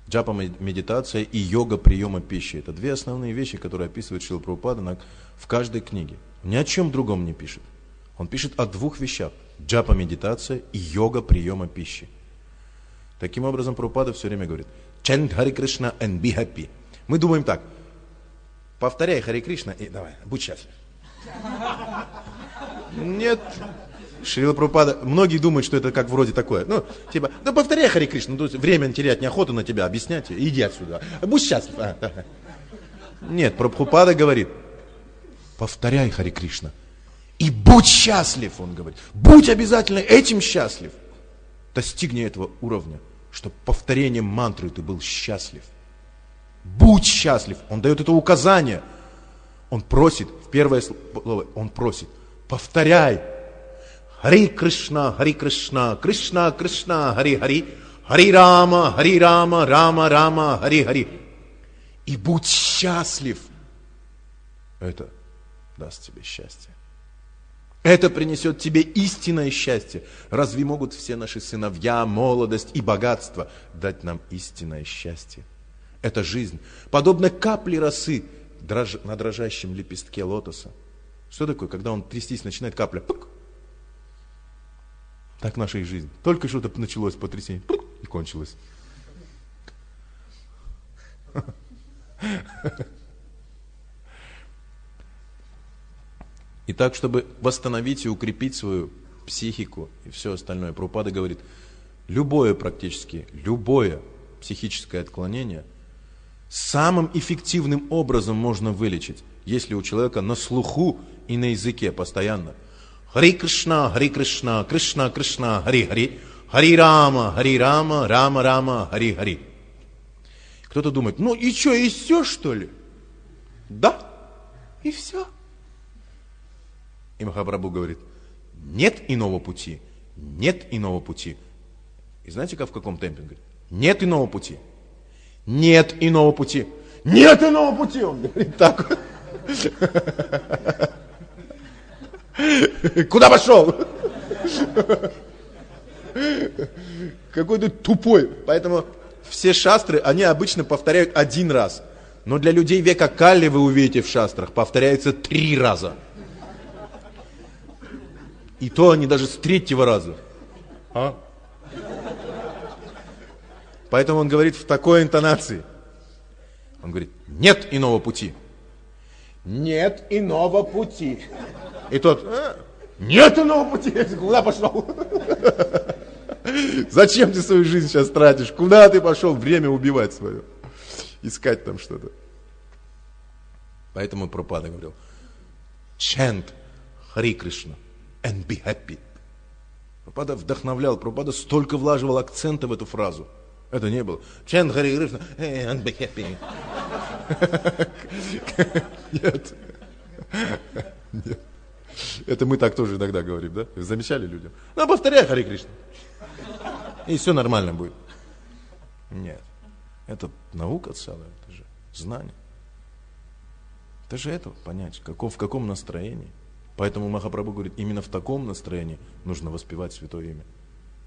Джапа медитация и йога приема пищи. Это две основные вещи, которые описывает Шрила Прабхупада в каждой книге. Ни о чем другом не пишет. Он пишет о двух вещах. Джапа медитация и йога приема пищи. Таким образом, Прабхупада все время говорит: Chant Hare Krishna and be happy. Мы думаем так: повторяй Харе Кришна и давай, будь счастлив. Нет. Шрила Прабхупада, многие думают, что это как вроде такое. Ну, типа, да повторяй Харе Кришна, время терять неохота на тебя объяснять, иди отсюда, будь счастлив. Нет, Прабхупада говорит: повторяй Харе Кришна и будь счастлив, он говорит. Будь обязательно этим счастлив. Достигни этого уровня, чтобы повторением мантры ты был счастлив. Будь счастлив. Он дает это указание. Он просит, в первое слово, он просит: повторяй. Хари Кришна, Кришна Кришна, Хари Хари, Хари Рама, Рама Рама, Хари Хари. И будь счастлив. Это даст тебе счастье. Это принесет тебе истинное счастье. Разве могут все наши сыновья, молодость и богатство дать нам истинное счастье? Это жизнь, подобно капле росы на дрожащем лепестке лотоса. Что такое, когда он трястись начинает, капля? Пук. Так наша и жизнь. Только что-то началось потрясение, пук, и кончилось. И так, чтобы восстановить и укрепить свою психику и все остальное, Прабхупада говорит: практически любое психическое отклонение самым эффективным образом можно вылечить, если у человека на слуху и на языке постоянно Хари Кришна, Кришна Кришна, Хари Хари, Хари Рама, Рама Рама, Хари Хари. Кто-то думает: ну и что, и все, что ли? Да, и все. И Махапрабху говорит: нет иного пути, нет иного пути. И знаете, как в каком темпе? Он говорит: нет иного пути, нет иного пути, нет иного пути. Он говорит так. Куда пошел? Какой ты тупой. Поэтому все шастры, они обычно повторяют один раз. Но для людей века Кали, вы увидите в шастрах, повторяются 3 раза. И то они даже с 3-го раза. Поэтому он говорит в такой интонации. Он говорит: нет иного пути. Нет иного пути. И тот: нет иного пути. Куда пошел? Зачем ты свою жизнь сейчас тратишь? Куда ты пошел время убивать свое? Искать там что-то. Поэтому Прабхупада говорил: chant Хари Кришна and be happy. Прабхупада вдохновлял, Прабхупада столько влаживал акцента в эту фразу. Это не было chant Хари Кришна and be happy. Нет. Нет. Это мы так тоже иногда говорим, да? Вы замечали людям? Ну, повторяй Хари Кришна. И все нормально будет. Нет. Это наука целая, это же знание. Это же это понять, в каком настроении. Поэтому Махапрабху говорит, именно в таком настроении нужно воспевать святое имя.